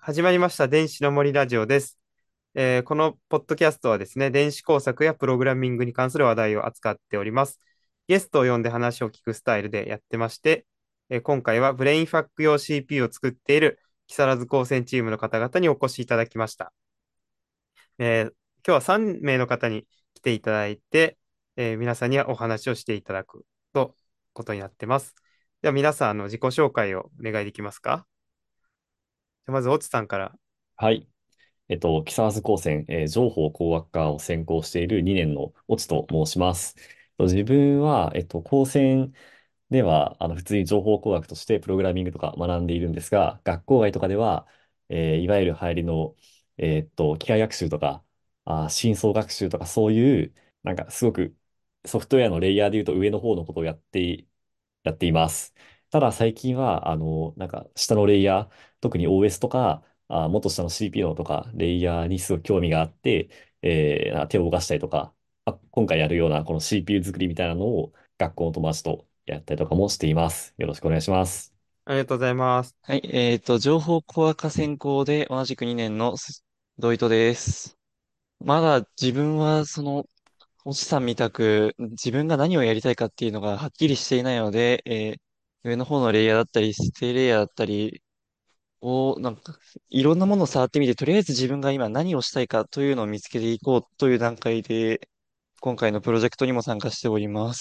始まりました電子の森ラジオです。このポッドキャストはですね、電子工作やプログラミングに関する話題を扱っております。ゲストを呼んで話を聞くスタイルでやってまして、今回はブレインファック用 CPU を作っている木更津高専チームの方々にお越しいただきました。今日は3名の方に来ていただいて、皆さんにはお話をしていただくことになってます。では皆さん、自己紹介をお願いできますか？じゃあまず、オツさんから。 はい。木更津高専、情報工学科を専攻している2年の越智と申します。自分は、高専では、普通に情報工学としてプログラミングとか学んでいるんですが、学校外とかでは、いわゆる流行りの、機械学習とか、深層学習とか、そういう、すごくソフトウェアのレイヤーで言うと上の方のことをやっています。ただ最近は、下のレイヤー、特に OS とか、もっと下の CPU とか、レイヤーにすごく興味があって、手を動かしたりとか、今回やるようなこの CPU 作りみたいなのを学校の友達とやったりとかもしています。よろしくお願いします。 ありがとうございます。 はい、情報工学科専攻で同じく2年の土井戸です。まだ自分は星さんみたく自分が何をやりたいかっていうのがはっきりしていないので、上の方のレイヤーだったり、低レイヤーだったりを、いろんなものを触ってみて、とりあえず自分が今何をしたいかというのを見つけていこうという段階で、今回のプロジェクトにも参加しております。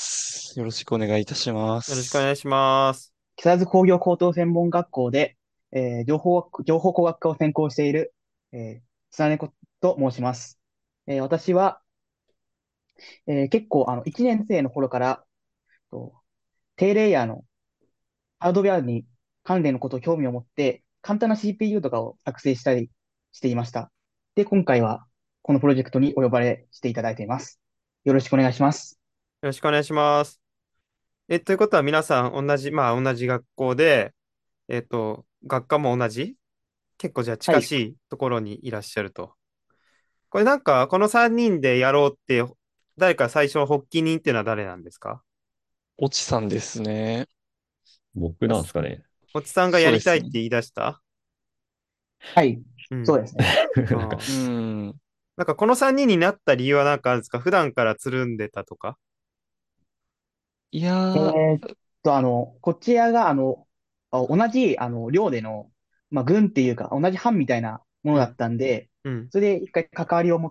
よろしくお願いいたしまよろしくおす。 願いします。 木更津工業高等専門学校で、情報工学科を専攻している、つなねこと申します。私は、結構、1年生の頃から、と低レイヤーのハードウェアに関連のことを興味を持って、簡単な CPU とかを作成したりしていました。で、今回は、このプロジェクトにお呼ばれしていただいています。よろしくお願いします。 よろしくお願いします。ということは皆さん同じ、同じ学校で、学科も同じ結構じゃあはい。 近しいところにいらっしゃると。これなんか、この3人でやろうって、誰か最初発起人っていうのは誰なんですか？ おちさんですね。 僕なんですかね。 おつさんがやそうですね。 りたいって言い出した。 はい。 うん。 そうですね。 なんか、 ああ。 うん。 なんかこの3人になった理由はなんかあるんですか？普段からつるんでたとか。 いえやー、 ーっこちらが、同じ、寮での、軍っていうか、同じ班みたいなものだっうん。 たんで、 うん。 それで一回関わりを持って、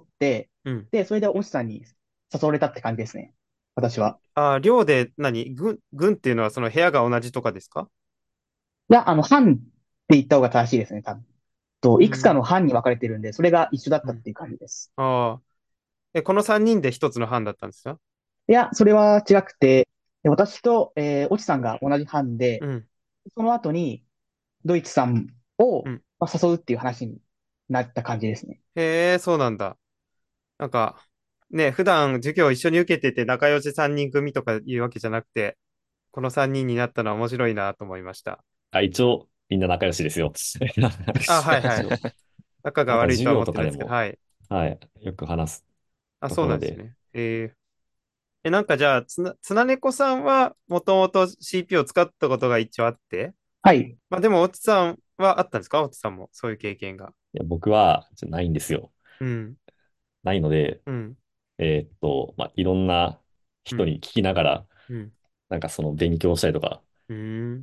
うん。 で、それでオチさんに誘われたって感じですね。私は。 ああ、寮で軍っていうのはその部屋が同じとかですか？ いや、班って言った方が正しいですね、多分。いくつかうん。 の班に分かれてるんで、それが一緒だっうん。 たっていう感じです。 ああ。この3人で一つの班だったんですか？ いや、それは違くて、私と、オチさんが同じ班で、 うん。 その後に、ドイツさんを、 うん。 誘うっていう話になった感じですね。 へえ、そうなんだ。なんか、ね、普段授業を一緒に受けてて仲良し3人組とかいうわけじゃなくて、この3人になったのは面白いなと思いました。 一応みんな仲良しですよ。 あ、はいはい。 一応。 仲が悪いとは思授業ってないですけど、 とかでも、 はい。 はい、よく話すあ、そうところで。 なんですね。なんかじゃあ、つなねこさんはもともと CPU を使ったことが一応あって、 はい。 まあでも、おつさんはあったんですか？おつさんも、そういう経験が。 僕はないんですよ。 うん、 ないので、 うん、 いろんなうん、 人に聞きながら、 うん、 その勉強したりとかうん、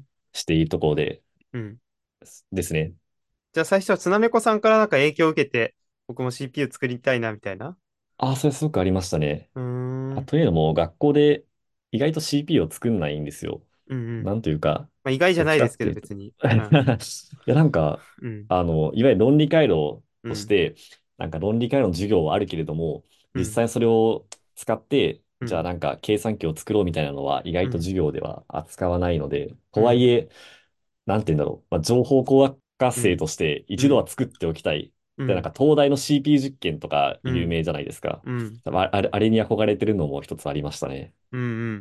しているところでうん。 ですね。 じゃあ最初はつなねこさんからなんか影響を受けて、僕も CPU 作りたいな、みたいな。 それすごくありましたね。 うーん、 というのも、学校で意外と CPU を作んないんですよ。 うん、うん。 なんというか、 まあ意外じゃどっないですけど、 ちかっていうと。 別に。 いうん、 や、 うん、 いわゆる論理回路うん、 として、論理回路の授業はあるけれども、 うん、 実際それを使って、 うん、 計算機を作ろうみたいなのは意うん、 外と授業では扱わないので、とはいうん、 え、なんて言うんだろう、情報工学科うん、 生としてうん、 一度は作っておきたい。で、 うん、 東大の CPU 実験とかうん、 有名じゃないですか。 うん、 あれに憧れてるのも一つありましたね。 うん。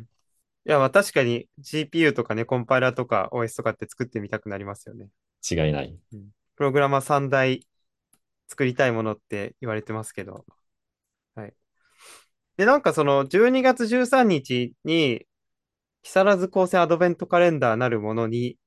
いや、まあ確かに CPU とかね、コンパイラーとか OS とかって作ってみたくなりますよね。 違いない。 うん。プログラマー3大作りたいものって言われてますけど。はい。で、なんかその12月13日にちに木更津高専アドベントカレンダーなるものに、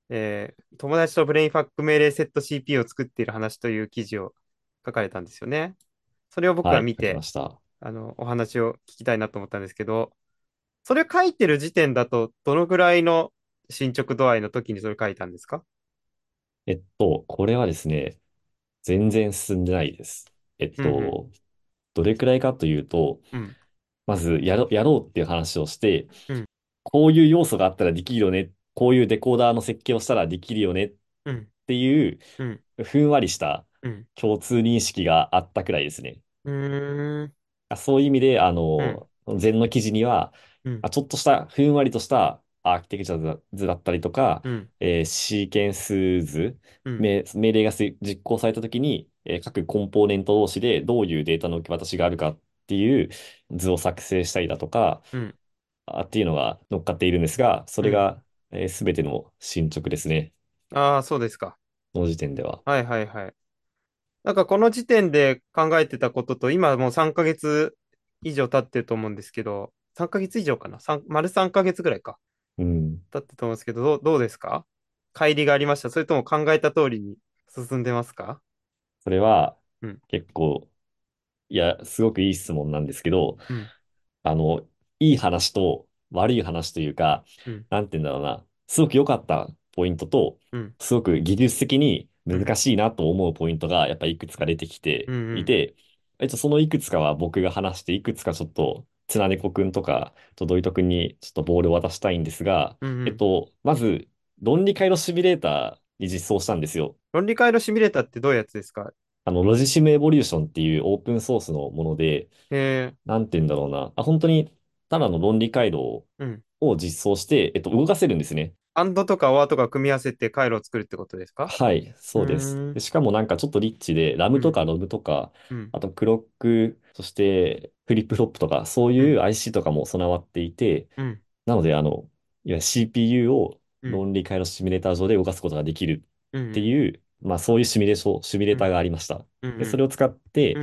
友達とブレインファック命令セット CPU を作っている話という記事を書かれたんですよね。それを僕はい、書きが見て、 ました。 お話を聞きたいなと思ったんですけど、それ書いてる時点だと、どのぐらいの進捗度合いの時にそれ書いたんですか？ これはですね、全然進んでないです。 うんうんどれくらいかというと、 うんまずやろうっていう話をして、 うんこういう要素があったらできるよね、こういうデコーダーの設計をしたらできるよねっうんていう、 うんふんわりしたうん共通認識があったくらいですね。 うーんそういう意味で、 うん前の記事には、 うんちょっとしたふんわりとしたアーキテクチャ図だったりとか、 うんシーケンス図、 うん命令が実行されたときに、各コンポーネント同士でどういうデータの受け渡しがあるかっていう図を作成したりだとか、 うんっていうのが乗っかっているんですが、そうん。 れが、すべての進捗ですね。 ああ、そうですか。 この時点では。 はいはいはい。なんかこの時点で考えてたことと、今もう3ヶ月以上経ってると思うんですけど、3ヶ月以上かな？ 丸3ヶ月ぐらいか。 うん。 経ってると思うんですけど、どうですか？乖離がありました？それとも考えた通りに進んでますか？ それは、 うん、 結構、いや、すごくいい質問なんですけど、 うん、 あの、いい話と悪い話というか、 うん、 なんて言うんだろうな、すごく良かったポイントと、 うん、 すごく技術的にうん、 難しいなと思うポイントが、やっぱりいくつか出てきてうん、 いて、そのいくつかは僕が話して、いくつかちょっと、つなねこくんとか、土井とくんにちょっとボールを渡したいんですが、 うん、うん。 まず、論理回路シミュレーターに実装したんですよ。 論理回路シミュレーターってどういうやつですか？ ロジシムエボリューションっていうオープンソースのもので、 えなんて言うんだろうな。本当に、ただの論理回路うん。 を実装して、動かせるんですね。 アンドとかオアとか組み合わせて回路を作るってことですか？ はい、 うそうです。 ーん、 で、しかもなんかちょっとリッチで、ラうん、 ムとかロムとか、 うん、 あとクロック、そしてフリップフロップとか、そううん、 いう IC とかも備わっていて、 うん、 なので、いわゆる CPU をうん、 論理回路シミュレーター上で動かすことができるうん、 っていう、まあそういうシミュレーターうん、 がありました。 うで、それん、 を使って、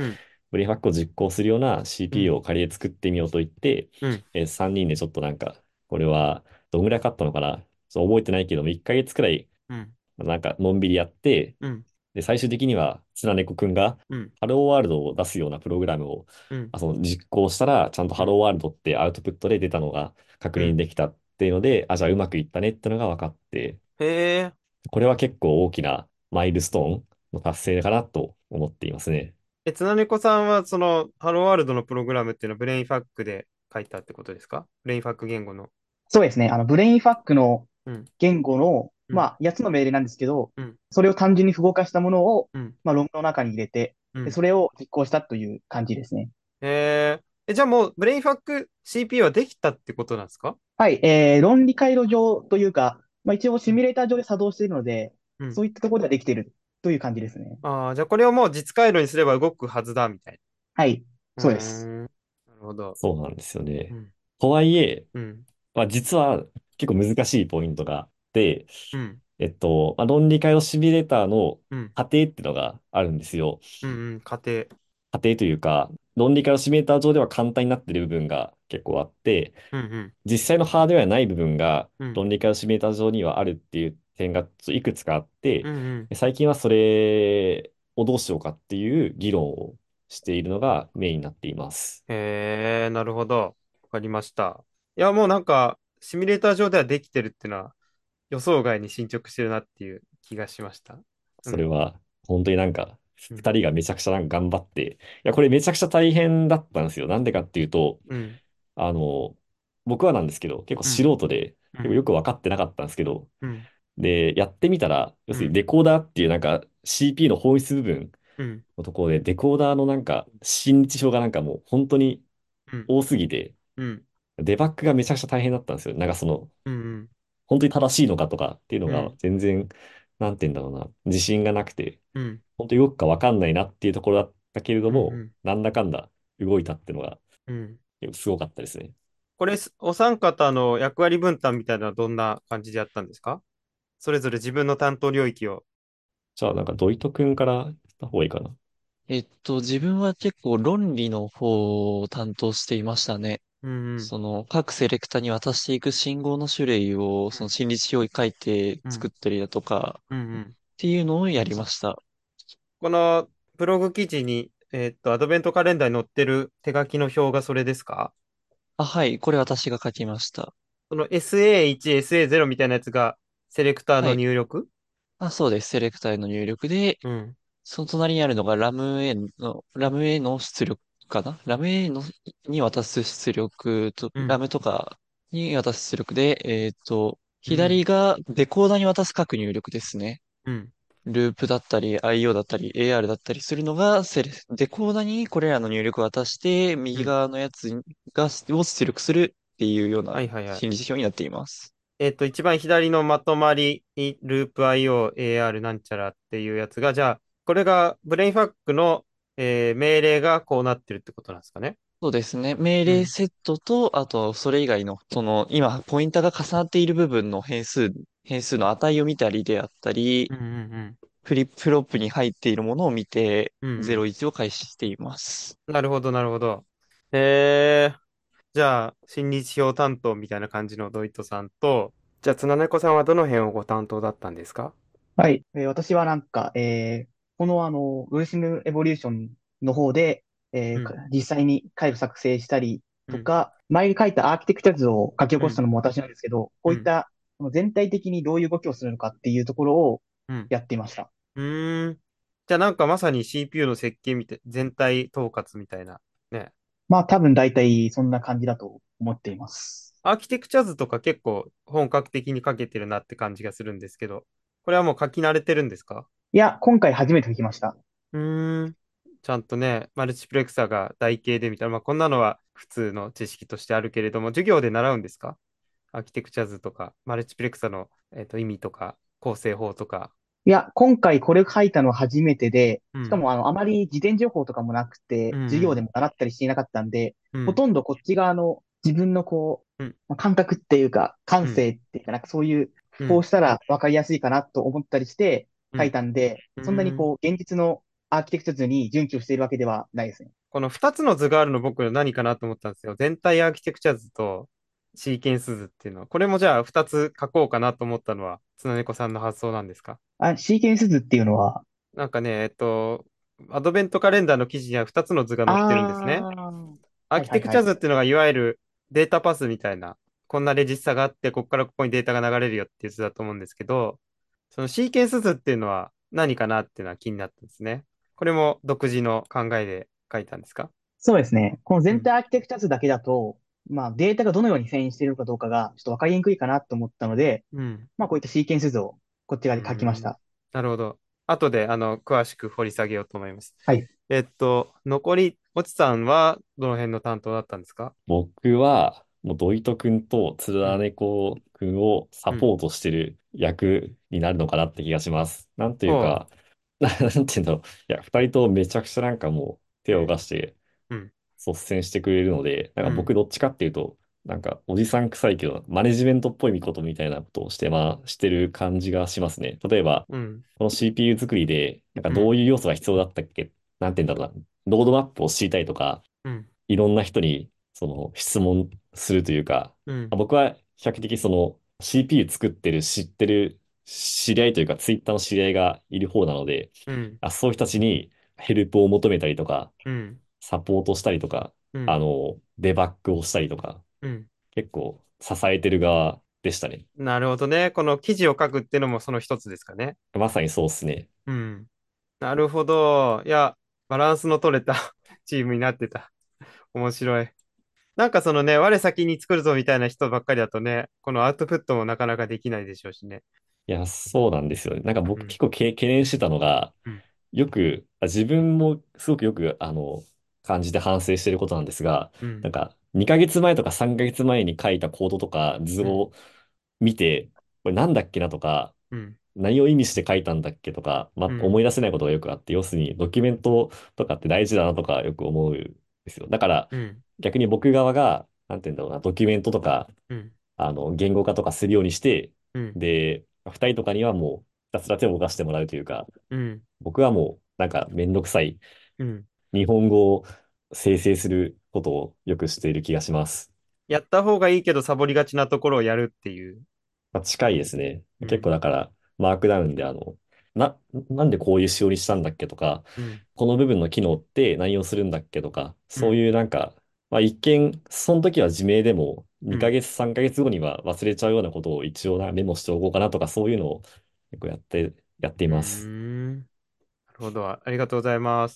うん、 ブレインファックを実行するようなう CPU ん、 を仮で作ってみようと言って、 うん、 3人でちょっとなんか、これはどんぐらいかかったのかなちょっと覚えてないけども、1ヶ月くらい、 うん、 なんかのんびりやって、 うん、 で、最終的には、つなねこくんが、 うん、 ハローワールドを出すようなプログラムを、 うん、 その実行したら、ちゃんとうん、 ハローワールドってアウトプットで出たのが確うん。 認できたっていうので、じゃあうまくいったねってのが分かって、 へえ。 これは結構大きなマイルストーンの達成かなと思っていますね。 つなねこさんは、その、ハローワールドのプログラムっていうのはブレインファックで書いたってことですか？ブレインファック言語の。 そうですね。ブレインファックのうん、 言語の、 うん、 8つの命令なんですけど、 うん、 それを単純に符号化したものを、 うん、 ログの中に入れて、で、 うん。 それを実行したという感じですね。 じゃあもう、ブレインファック CPU はできたってことなんですか？ はい、論理回路上というか、一応うん、 シミュレーター上で作動しているので、 うん。 そういったところではできているという感じですね。 ああ、じゃあこれをもう実回路にすれば動くはずだ、みたいはい、 な。うそうです。 ーん。なるほど。 そうなんですよね。 うん、 とはいえ、 うん、 実は結構難しいポイントがあって、 うん、 論理解をシミュレーターのうん、 過程っていうのがあるんですよ。 うん、うん、家庭。 過程というか、論理解をシミュレーター上では簡単になっている部分が結構あって、 うん、うん、 実際のハードウェアない部分がうん、 論理解をシミュレーター上にはあるっていう点がちょっといくつかあって、 うん、うん。 最近はそれをどうしようかっていう議論をしているのがメインになっています。 へえ、なるほど。わかりました。いや、もうなんか、シミュレーター上ではできてるっていうのは、予想外に進捗してるなっていう気がしました。うん、 それは、本当になんか、 うん、 二人がめちゃくちゃなんか頑張って、これめちゃくちゃ大変だったんですよ。なんでかっていうと、 うん、 あの、僕はなんですけど、結構うん、 素人で、 うん、 結構よく分かってなかったんですけど、 うん、 で、やってみたら、要するにうん、 デコーダーっていうなんか CPU の本質部分うん、 のところで、デコーダーのなんか、新日表がなんかもう本当にうん、 多すぎて、 うん、 デバッグがめちゃくちゃ大変だったんですよ。なんかうん、 本当に正しいのかとかっていうのがうん、 全然、なんて言うんだろうな、自信がなくて、 うん、 本当に動くかわかんないなっていうところだったけれどうん、うも、 ん、 なんだかんだ動いたっていうのがうん。 結構すごかったですね。 これ、お三方の役割分担みたいなのはどんな感じでやったんですか？それぞれ自分の担当領域を。 じゃあなんかドイト君から言った方がいいかな。 自分は結構論理の方を担当していましたね。 うんうん。 その各セレクタに渡していく信号の種類をその心理指標に書いてうん。 作ったりだとかうんうん。 っていうのをやりました。 このブログ記事に、アドベントカレンダーに載ってる手書きの表がそれですか？ あ、はい。これ私が書きました。 その SA1、SA0 みたいなやつがセレクターのはい。 入力？ あ、そうです。セレクターへの入力で、 うん。 その隣にあるのがラム A の出力かな。ラム A のに渡す出力と、 うん。 ラムとかに渡す出力で、 うん。 左がデコーダーに渡す各入力ですね。 うん。 ループだったり、IO だったり、AR だったりするのがデコーダーにこれらの入力を渡して、右うん。 側のやつを出力するっていうようなはいはいはい。 心理指標になっています。 一番左のまとまり、ループ IO、AR なんちゃらっていうやつが、じゃあ、これがブレインファックの、命令がこうなってるってことなんですかね。 そうですね。命うん。 令セットと、あと、それ以外の、今、ポインターが重なっている部分の変数の値を見たりであったり、 うんうんフリップフロップに入っているものを見て、 うん。うんうん。 01を開始しています。 なるほど、なるほど。えじゃあ、新日表担当みたいな感じのドイトさんと、じゃあ、つなねこさんはどの辺をご担当だったんですか？ はい。私はなんか、このウルシムエボリューションの方で、 うん、 実際に回路作成したりうん、 とか、前に書いたアーキテクチャ図を書き起うん、 こしたのも私なんですけど、こうん、 ういったその全体的にどういう動きをするのかっていうところをうん。 やっていました。 うーん。じゃあ、なんかまさに CPU の設計みたい、全体統括みたいな。ね。 まあ多分大体そんな感じだと思っています。 アーキテクチャ図とか結構本格的に書けてるなって感じがするんですけど、これはもう書き慣れてるんですか？ いや、今回初めて書きました。 うーん。ちゃんとね、マルチプレクサが台形でみたいな、まあ、こんなのは普通の知識としてあるけれども、授業で習うんですか？アーキテクチャ図とか、マルチプレクサの、意味とか、構成法とか。 いや、今回これ書いたのは初めてで、 うん。 しかもあまり事前情報とかもなくて、授業でうん。 も習ったりしていなかったんで、 うん。 ほとんどこっち側の自分のうん。 まあ感覚っていうか、感うん。 性っていうか、なんかそういう、 うん。 こうしたら分かりやすいかなと思ったりして書いうん。 たんで、 うん。 そんなに現実のアーキテクチャ図に準拠しているわけではないですね。 この2つの図があるの僕何かなと思ったんですよ。全体アーキテクチャ図とシーケンス図っていうのは。これもじゃあ2つ書こうかなと思ったのは、つなねこさんの発想なんですか？ シーケンス図っていうのは、 なんかね、アドベントカレンダーの記事には2つの図が載ってるんですね。 あー、 アーキテクチャはいはいはい。 図っていうのがいわゆるデータパスみたいな、こんなレジスタがあって、ここからここにデータが流れるよっていう図だと思うんですけど、そのシーケンス図っていうのは何かなっていうのは気になったんですね。これも独自の考えで書いたんですか？ そうですね。このうん。 全体アーキテクチャ図だけだと、まあデータがどのように遷移しているのかどうかがちょっと分かりにくいかなと思ったので、 うん。 まあこういったシーケンス図をこっちう側で書きましん。 た。 なるほど。後で、詳しく掘り下げようと思います。 はい。 残り、おちさんはどの辺の担当だったんですか？ 僕は、もうドイト君とツルうん。 ダネコ君をサうん。 ポートしてる役になるのかなって気がします。なんていうほか、なんていうんだろう。いや、二人ともめちゃくちゃなんかもう手を動かしてう。うん。 率先してくれるので、なんか僕うん。 どっちかっていうと、なんかおじさん臭いけど、マネジメントっぽいことみたいなことをして、してる感じがしますね。例えば、 うん。 この CPU 作りで、なんかうん。 どういう要素が必要だったっけ、なんて言うんだろうな。ロードマップを知りたいとか、 うん。 いろんな人にその質問するというか、 うん。 僕は比較的その CPU 作ってる知ってる知り合いというか、ツイッターの知り合いがいる方なので、 うん。 そういう人たちにヘルプを求めたりとか、 うん。 サポートしたりとか、 うん。 デバッグをしたりとか、 うん。 結構支えてる側でしたね。 なるほどね。この記事を書くっていうのもその一つですかね。 まさにそうですね。 うん。なるほど。いや、バランスの取れたチームになってた。面白い。なんかそのね、我先に作るぞみたいな人ばっかりだとね、このアウトプットもなかなかできないでしょうしね。 いや、そうなんですよね。なんかうん。 僕結構懸念してたのが、 うん。 よく、自分もすごくよく、感じて反省してることなんですが、 うん。 なんか、2ヶ月前とか3ヶ月前に書いたコードとか図うん。 を見て、これなんだっけなとか、 うん。 何を意味して書いたんだっけとか、 うん。 思い出せないことがよくあって、要するにドキュメントとかって大事だなとかよく思うんですよ。だから、 うん。 逆に僕側が、なんて言うんだろうな、ドキュメントとか、 うん。 言語化とかするようにして、 うん。 で、二人とかにはもう、ひたすら手を動かしてもらうというか、 うん。 僕はもう、なんかめんどくさいうん。 日本語を生成することをよくしている気がします。 やった方がいいけどサボりがちなところをやるっていう。 まあ、近いですね。結構うん。 だから、マークダウンでなんでこういう仕様にしたんだっけとか、 うん。 この部分の機能って何をするんだっけとか、そううん。 いうまあ一見、その時は自明でも、2 うん。 ヶ月、3ヶ月後には忘れちゃうようなことを一応メモしておこうかなとか、そういうのを結構やっていうーます。 ん。なるほど。ありがとうございます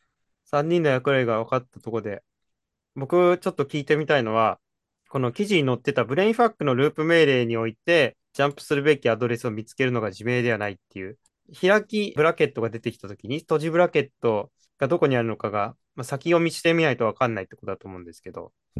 。3人の役割が分かったところで、僕ちょっと聞いてみたいのは、この記事に載ってたブレインファックのループ命令において、ジャンプするべきアドレスを見つけるのが自明ではないっていう、開きブラケットが出てきたときに、閉じブラケットがどこにあるのかが、まあ、先読みしてみないと分かんないってことだと思うんですけど、 うん。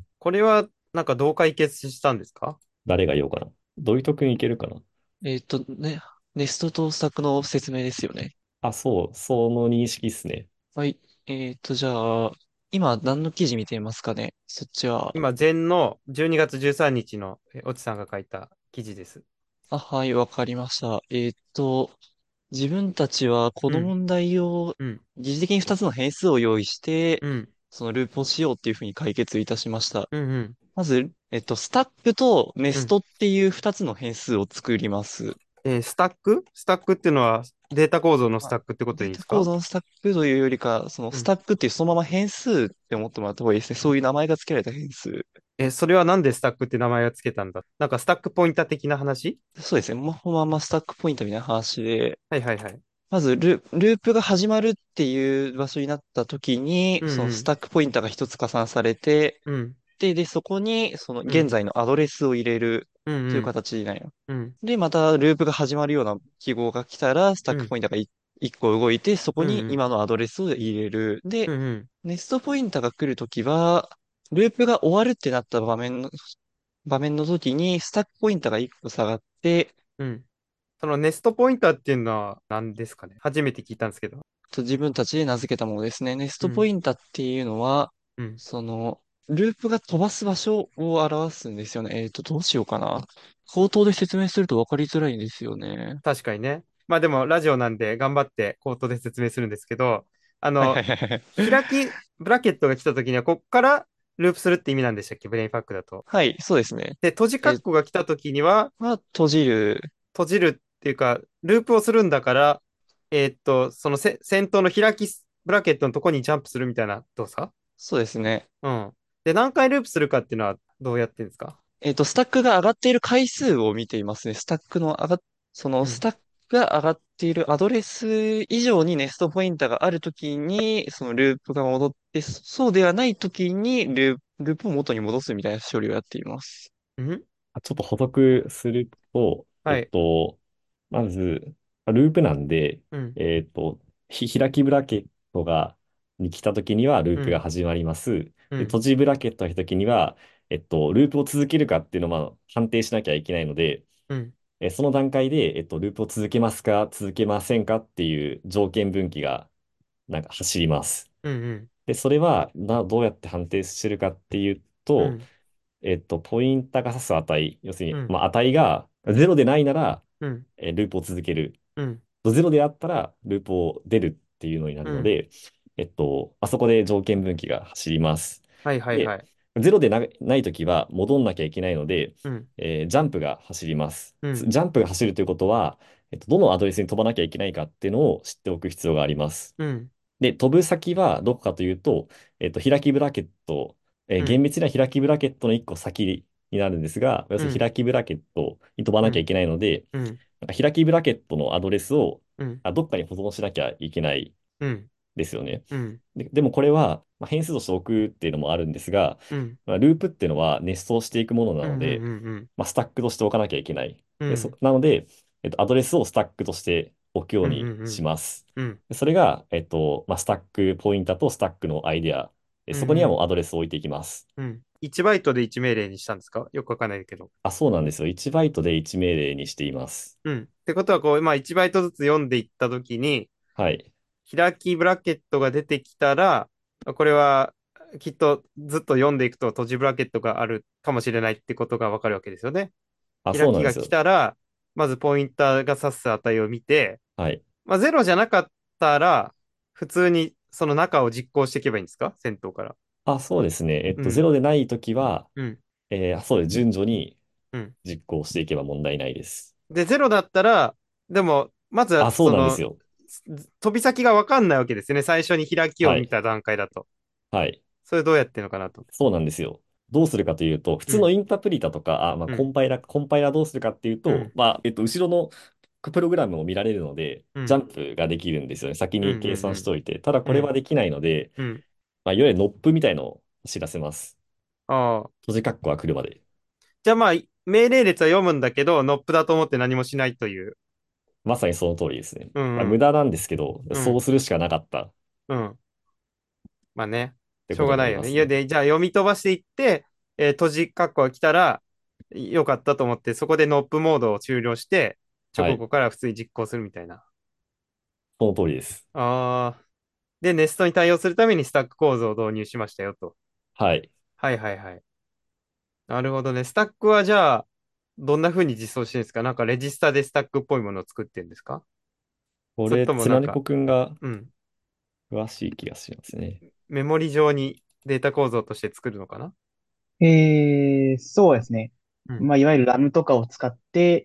これはなんかどう解決したんですか？ 誰が言おうかな。どういう特にいけるかな。 ね、ネストとスタックの説明ですよね。 あ、そう、その認識っすね。 はい。じゃあ、今何の記事見ていますかね？そっちは。 今、前の12月13日の越智さんが書いた記事です。 あ、はい、わかりました。自分たちはこうん、 の問題をうん、 疑似的に2つの変数を用意して、 うん、 そのループをしようっていうふうに解決いたしました。 うん、うん、 まず、スタックとネうん。 ストっていう2つの変数を作ります。 スタックっていうのはデータ構造のスまあ、 タックってことでデータいいんですか？ 構造のスタックというよりか、そのうん。 スタックっていうそのまま変数って思ってもらった方がいいですね。そういう名前が付けられた変数。 それはなんでスタックって名前をつけたんだ？なんかスタックポインター的な話？ そうですね。そのままスタックポイントみたいな話で、 はいはいはい。 まずループが始まるっていう場所になった時に、 うんうん。 そのスタックポインターが一つ加算されて、 うん。 で、そこにそのうん。 現在のアドレスを入れるうんといううん。 形になります。 うん。 で、またループが始まるような記号が来たら、スタックうん。 ポインターが一個動いて、そこうんうん。 に今のアドレスを入れる。で、 うんうん。 ネストポインターが来るときは、ループが終わるってなった場面の時に、スタックポインターが一個下がって、 うん。そのネストポインターっていうのは何ですかね？初めて聞いたんですけど。 自分たちで名付けたものですね。ネストポうん。 インターっていうのは、 うん。 その、ループが飛ばす場所を表すんですよね。どうしようかな。口頭で説明すると分かりづらいんですよね。 確かにね。まあでもラジオなんで頑張って口頭で説明するんですけど、あはいはの、 いはいはい。 開きブラケットが来た時にはこっからループするって意味なんでしたっけ？ブレインファックだと。 はい、そうですね。 で、閉じ括えー弧が来た時には、 閉じる。 閉じるっていうか、ループをするんだから、その先頭の開きブラケットのとこにジャンプするみたいな動作。 そうですね。 うん。で、何回ループするかっていうのはどうやってるんですか？ スタックが上がっている回数を見ていますね。スタックのそのうん。 スタックが上がっているアドレス以上にネストポインターがあるときに、そのループが戻って、そうではないときにループを元に戻すみたいな処理をやっています。 うん。 ちょっと補足すると、 はい。 まず、ループなんで、 うん。 開きブラケットに来た時にはループがうん。 始まります。で、 うん。 閉じブラケットが来た時には、ループを続けるかっていうのを判定しなきゃいけないので、 うん。 その段階で、ループを続けますか、続けませんかっていう条件分岐が走ります。 うん。 で、それはどうやって判定してるかっていうと、 うん。 ポインターが指す値、要するに、 うん。 まあ、値が0でないなら、 うん。 ループを続ける。 うん。 0であったら、ループを出るっていうのになうん。 るので、あそこで条件分岐が走ります。 はいはいはで、 い。 0でないときは戻んなきゃいけないので、 うん。 ジャンプが走ります。 うん。 ジャンプが走るということは、どのアドレスに飛ばなきゃいけないかっていうのを知っておく必要があります。 うん。 で、飛ぶ先はどこかというと、開きブラケット、 うん。 厳密には開きブラケットの1個先になるんですが、要するにうん。 開きブラケットに飛ばうん。 なきゃいけないので、 うん。 開きブラケットのアドレスをうん。 どっかに保存しなきゃいけないうん。 ですよね。 うん。 でもこれは、変数として置くっていうのもあるんですが、 うん。 ループっていうのは熱送していくものなうん。 ので、 うん。 スタックとして置かなきゃいけない。 うん。 なので、アドレスをスタックとして置くようん。 うにうん。 します。 うん。 それが、スタックポインターとスタックのアイデア。 うん。 そこにはもううん。 アドレスを置いていきます。 うん。1バイトで1命令にしたんですか？よくわかんないけど。 あ、そうなんですよ。1バイトで1命令にしています。 うん。ってことは、こう、まあ、1バイトずつ読んでいったときに、 はい。 開きブラケットが出てきたら、これはきっとずっと読んでいくと閉じブラケットがあるかもしれないってことがわかるわけですよね。 あ、そ開きがうなんですよ。 来たら、まずポインターが指す値を見て、 はい。 まあ、ゼロじゃなかったら、普通にその中を実行していけばいいんですか？先頭から。 あ、そうですね。ゼうん。 ロでないときは、 うん。 そうです。順序にうん。 実行していけば問題ないです。 で、ゼロだったら、でも、まずは、 あ、そうなんですよ。 飛び先がわかんないわけですよね。最初に開きをはい。 見た段階だと。 はい。 それどうやってんのかなと。 そうなんですよ。どうするかというと、普うん。 通のインタープリタとか、 うん。 コンパイラどうするかっていうと、 うん。 後ろのプログラムを見られるので、 うん。 ジャンプができるんですよね。先うん。 に計算うん。 しておいて。ただこうん。 れはできないので、 うん。 いわゆるノップみたいのを知らせます。 ああ。 閉じ括弧が来るまで。 じゃあまあ、命令列は読むんだけど、ノップだと思って何もしないという。 まさにその通りですね。 うん。 無駄なんですけど、 うん。 そうするしかなかったっうん。まあね。しょうてことにながないよね。いや、 りますね。 で、じゃあ読み飛ばしていって、閉じ括弧が来たら、よかったと思って、そこでノップモードを終了して、 はい。 直後から普通に実行するみたいな。 その通りです。 ああ。で、ネストに対応するためにスタック構造を導入しましたよと。 はい。 はいはいはい。なるほどね。スタックはじゃあ、どんな風に実装してるんですか？なんかレジスタでスタックっぽいものを作ってるんですか？それこれ、 ともなんか、 つなねこくんがうん、 詳しい気がしますね。 メモリ上にデータ構造として作るのかな？ そうですね。 うん、 まあ、いわゆるラムとかを使って、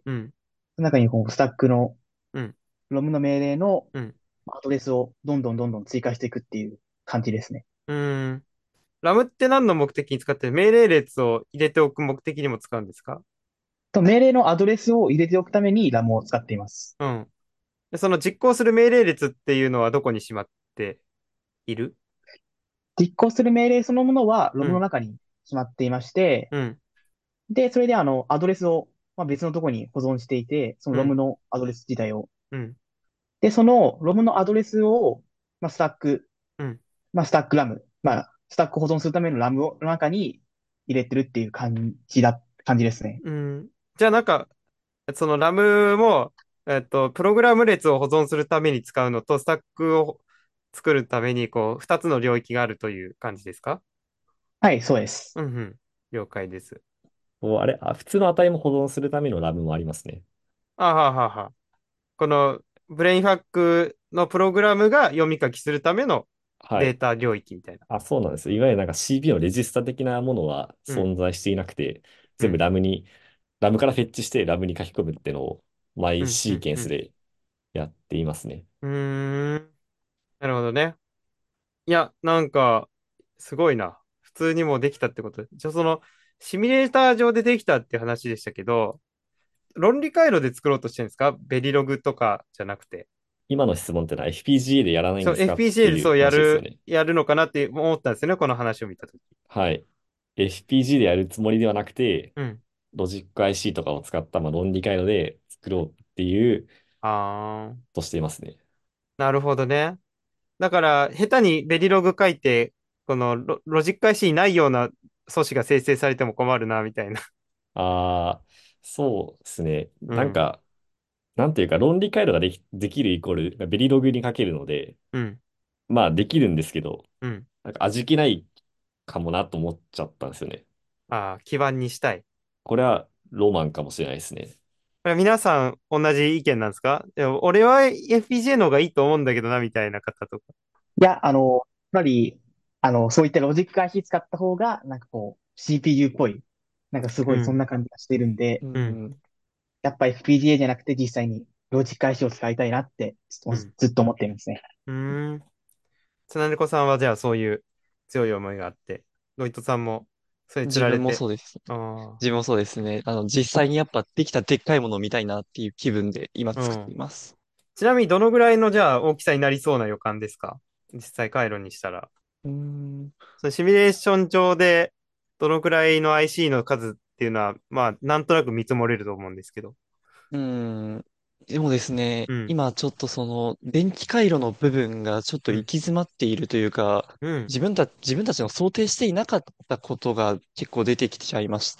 うん、 その中にこうスタックの、 うん、 ロムの命令のうん、 アドレスをどんどん追加していくっていう感じですね。 うーん。ラムって何の目的に使ってる？命令列を入れておく目的にも使うんですか？ 命令のアドレスを入れておくためにラムを使っています。 うん。で、その実行する命令列っていうのはどこにしまっている？ 実行する命令そのものはロうん、 ムの中にしまっていまして、 うん、 で、それでアドレスを、まあ、別のところに保存していて、そのロムうん、 のアドレス自体を。 うん、 で、そのロムのアドレスを、まあ、 うん。 スタックラム、まあ、スタック保存するためのラムの中に入れてるっていう感じですね。 うん。じゃあなんか、そのラムも、プログラム列を保存するために使うのと、スタックを作るために、こう、二つの領域があるという感じですか？ はい、そうです。 うんうん。了解です。 普通の値も保存するためのラムもありますね。 あははは。この、ブレインファックのプログラムが読み書きするためのはい。 データ領域みたいな。 そうなんです。いわゆるなんか CPU のレジスタ的なものはうん、 存在していなくて、全部うん、 ラムからフェッチしてラムに書き込むってのをうん、 マイシーうん、うん。 ケンスでやっていますね。 うーん。なるほどね。いや、なんか、すごいな。普通にもうできたってこと。じゃあ、その、シミュレーター上でできたって話でしたけど、論理回路で作ろうとしてるんですか？ベリログとかじゃなくて。 今の質問ってのは FPGA でやらないんそう、 ですかって FPGA でいうそう話ですよね。 やるのかなって思ったんですよね、この話を見たとき。 はい。FPGA でやるつもりではなくて、 うん。 ロジック IC とかを使った、論理回路で作ろうっていうあー、 としていますね。 なるほどね。だから、下手にベリログ書いて、このロジック IC にないような素子が生成されても困るな、みたいな。 ああ、そうですね。 うん。 なんていうか、論理回路ができるイコール、ベリログに書けるので、 うん。 できるんですけど、 うん。 なんか味気ないかもなと思っちゃったんですよね。 ああ、基盤にしたい。 これはロマンかもしれないですね。 これ皆さん同じ意見なんですか？でも俺は FPGA の方がいいと思うんだけどな、みたいな方とか。 いや、やっぱり、そういったロジック回避使った方が、なんかこう、CPU っぽい、なんかすごいそんうん。 な感じがしてるんで、 ううん。 ん。 やっぱ FPGA じゃなくて実際にロジック回避を使いたいなって、 うん。 ずっと思ってるんですね。 うーん。つなねこさんはじゃあそういう強い思いがあって、ロイトさんもそれ釣自分もられて、 そうです。 あ自分もそうですね。実際にやっぱできたでっかいものを見たいなっていう気分で今あ、う作っていん。 ます。 ちなみにどのぐらいのじゃあ大きさになりそうな予感ですか？実際回路にしたら。 うーん。 そのシミュレーション上でどのぐらいの IC の数っていうのは、まあ、なんとなく見積もれると思うんですけど。 うーん。でもですね、 うん。 今ちょっとその電気回路の部分がちょっとうん。 行き詰まっているというか、 うん。 自分たちの想定していなかったことが結構出てきちゃいまして、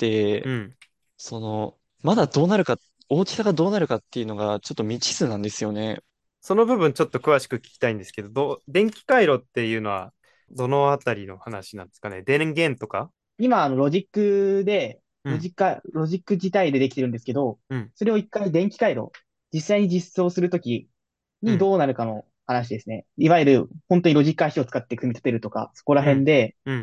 うん。 その、まだどうなるか、大きさがどうなるかっていうのがちょっと未知数なんですよね。 その部分ちょっと詳しく聞きたいんですけど、電気回路っていうのはどのあたりの話なんですかね？電源とか？ 今、ロジックで、 うん。 ロジック自体でできてるんですけど、 うん。 それを一回電気回路、実際に実装するときうん。 にどうなるかの話ですね。いわゆる、本当にロジック IC を使って組み立てるとか、そこらうん。 辺で、 うん。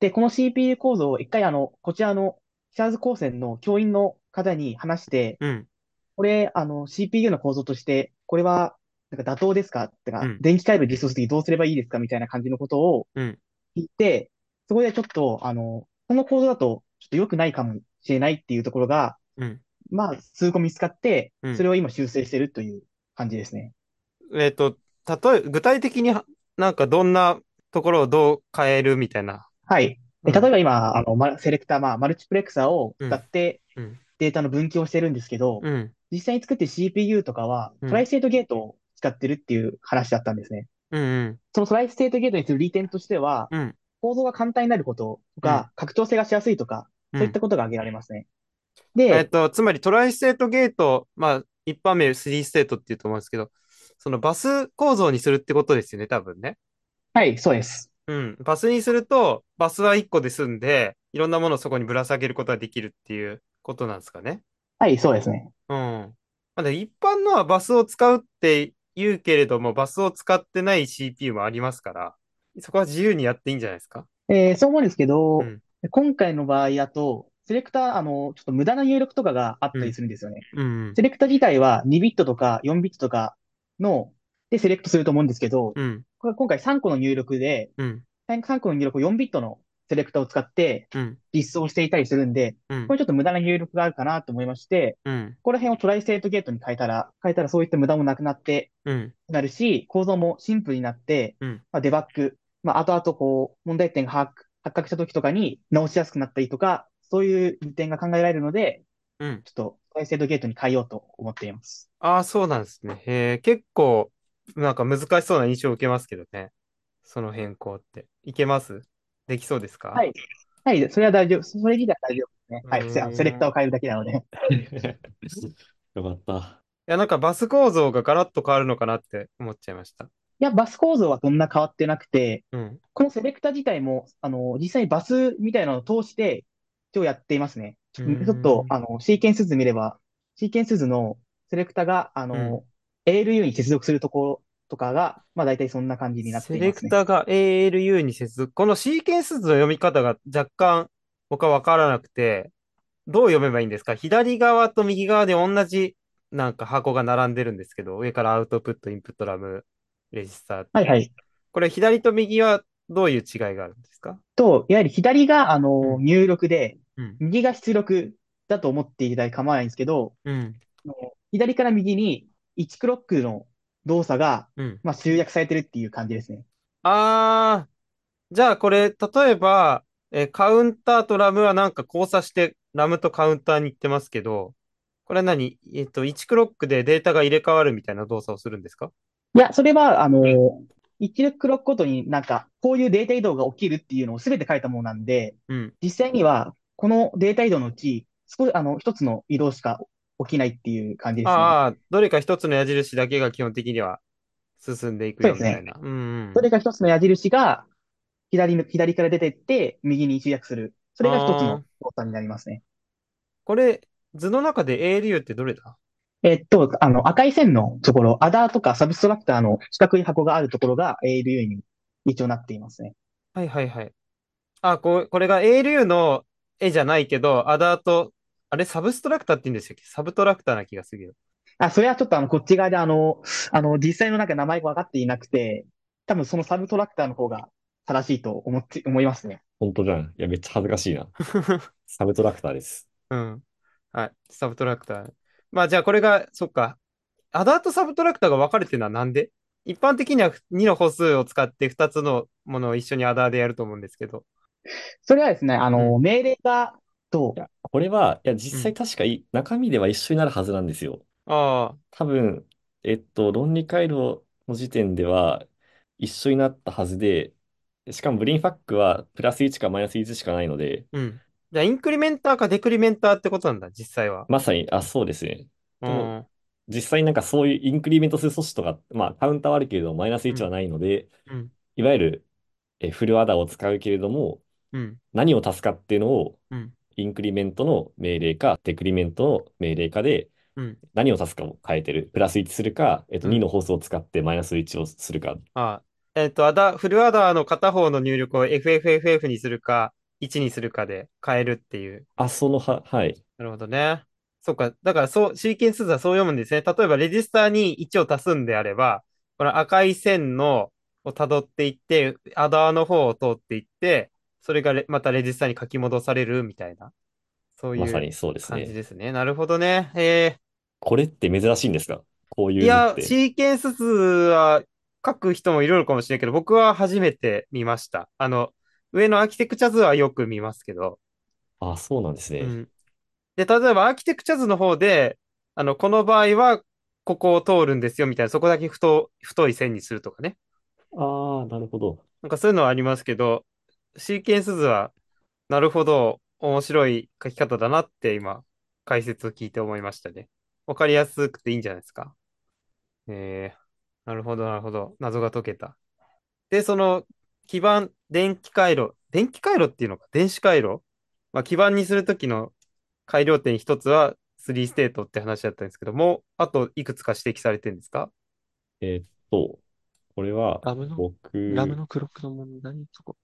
で、この CPU 構造を一回こちらの木更津高専の教員の方に話して、 うん。 これ、CPU の構造として、これは、なんか妥当ですかってか、 うん。 電気回路実装するときどうすればいいですかみたいな感じのことをうん。 聞いて、そこでちょっと、この構造だと、ちょっと良くないかもしれないっていうところが、 うん。 まあ、数個見つかって、 うん。 それを今修正してるという感じですね。 えっと、具体的になんかどんなところをどう変えるみたいな。 はい。例えうん。 ば今、セレクター、まあ、マルチプレクサーをうん。 使ってうん。 データの分岐をしてるんですけど、 うん。 実際に作ってる CPU とかは、 うん。 トライステートゲートを使ってるっていう話だったんですね。 うん。 そのトライステートゲートにする利点としては、 うん。 構造が簡単になることとうん。 か、拡張性がしやすいとか、 うん。 そういったことが挙げられますね。で、 つまりトライステートゲート、まあ、一般名3ステートっていうと思うんですけど、そのバス構造にするってことですよね、多分ね。 はい、そうです。 うん。バスにすると、バスは1個で済んで、いろんなものをそこにぶら下げることができるっていうことなんですかね。 はい、そうですね。 うん。まあ、で一般のはバスを使うって言うけれども、バスを使ってない CPU もありますから、そこは自由にやっていいんじゃないですか。 そう思うんですけど、 うん。 今回の場合だと、セレクター、ちょっと無駄な入力とかがあったりうん。 するんですよね。 うん。 セレクター自体は2ビットとか4ビットとかの、でセレクトすると思うんですけど、 うん。 これ今回3個の入力で、 うん。 3個の入力を4ビットのセレクターを使ってうん。 実装していたりするんで、 うん。 これちょっと無駄な入力があるかなと思いまして、 うん。 ここら辺をトライステートゲートに変えたらそういった無駄もなくなってうん。 なるし、構造もシンプルになって、 うん。 まあ、デバッグ、まあ、後々こう、問題点が発覚した時とかに直しやすくなったりとか、そういう利点が考えられるので、 うん。 ちょっと、トライステートゲートに変えようと思っています。 ああ、そうなんですね。結構、なんか難しそうな印象を受けますけどね。その変更って。いけますできそうですか？ はい。はい、それは大丈夫。それ自体は大丈夫ですね。 うはい。セレクーん。 ターを変えるだけなので。 よかった。 いや、なんかバス構造がガラッと変わるのかなって思っちゃいました。 いや、バス構造はそんな変わってなくて、 うん。 このセレクター自体も、実際にバスみたいなのを通して、一応やっていますね。 うーちょっと、 ん。 シーケンス図見れば、シーケンス図のセレクターが、 うん。 ALU に接続するところとかが、まあ大体そんな感じになっセレていますね。 クタが ALU に接続。このシーケンス図の読み方が若干僕はわからなくて、どう読めばいいんですか？左側と右側で同じなんか箱が並んでるんですけど、上からアウトプット、インプット、ラム、レジスターって。 はいはい。 これ左と右はどういう違いがあるんですか？ いわゆる左が、 うん。 入力で、 うん。 右が出力だと思っていただいて構わないんですけど、 うん。 左から右に1クロックの動作が、 うん。 まあ集約されてるっていう感じですね。 あー、じゃあこれ、例えば、カウンターとラムはなんか交差して、ラムとカウンターに行ってますけど、これは何1クロックでデータが入れ替わるみたいな動作をするんですか？ いや、それは、1クロックごとになんか、こういうデータ移動が起きるっていうのを全て書いたものなんで、 うん。 実際には、このデータ移動のうち、一つの移動しか起きないっていう感じですね。 ああ、どれか一つの矢印だけが基本的には進んでいくそうですね。 よみたいな。うんうん。 それが一つの矢印が、左から出てって、右に集約する。それが一つのああ、 動作になりますね。 これ、図の中で ALU ってどれだ？ 赤い線のところ、アダーとかサブストラクターの四角い箱があるところが ALU に一応なっていますね。 はいはいはい。あ、これが ALU の絵じゃないけど、アダート、あれ、サブストラクターって言うんでしたっけ？サブトラクターな気がするけど。 それはちょっとこっち側で実際のなんか名前が分かっていなくて、多分そのサブトラクターの方が正しいと思いますね。 本当じゃん。いや、めっちゃ恥ずかしいな。サブトラクターです。 うん。はい。サブトラクター。まあじゃあこれが、そっか。アダートサブトラクターが分かれてるのはなんで？一般的には2の歩数を使って2つのものを一緒にアダーでやると思うんですけど。 それはですね、 うん。 命令が、と、 いや、これは、いや、実際うん。 確か中身では一緒になるはずなんですよ。 ああ。 多分、論理回路の時点では一緒になったはずで、しかもブレインファックはプラス1かマイナス1しかないので、 うん。じゃあインクリメンターかデクリメンターってことなんだ、実際は。 まさに、あ、そうですね。でも、 うん。 実際になんかそういうインクリメントする素子とか、まあカウンターはあるけれどマイナス1はうん。 ないので、 うん。 いわゆるフルアダーを使うけれども、 うん。 何を足すかっていうのをうん。 インクリメントの命令かデクリメントの命令かでうん。 何を足すかを変えてる。プラス1するか、2 うん。 の法数を使ってマイナス1をするか。 ああ。 フルアダーの片方の入力を FFFF にするか、1にするかで変えるっていう。 あ、はい。 なるほどね。そうか。だからそう、シーケンス図はそう読むんですね。例えば、レジスターに1を足すんであれば、この赤い線のを辿っていって、アダーの方を通っていって、それがまたレジスターに書き戻されるみたいな、そういうまさにそうです感じね。 ですね。なるほどね。 これって珍しいんですか？こういや、 いう図って。 シーケンス図は書く人もいるのかもしれないけど、僕は初めて見ました。上のアーキテクチャ図はよく見ますけど、 あ、そうなんですね。 うん。で、例えばアーキテクチャ図の方で、この場合はここを通るんですよみたいな、そこだけ太い線にするとかね。 ああ、なるほど。 なんかそういうのはありますけど、シーケンス図は、なるほど、面白い書き方だなって今、解説を聞いて思いましたね。わかりやすくていいんじゃないですか。なるほど、なるほど。謎が解けた。で、その基板、電気回路っていうのか、電子回路、まあ、基板にするときの改良点一つは3ステートって話だったんですけども、あといくつか指摘されてるんですか？ えーっと、これはラム僕、 のクロックの問題とか。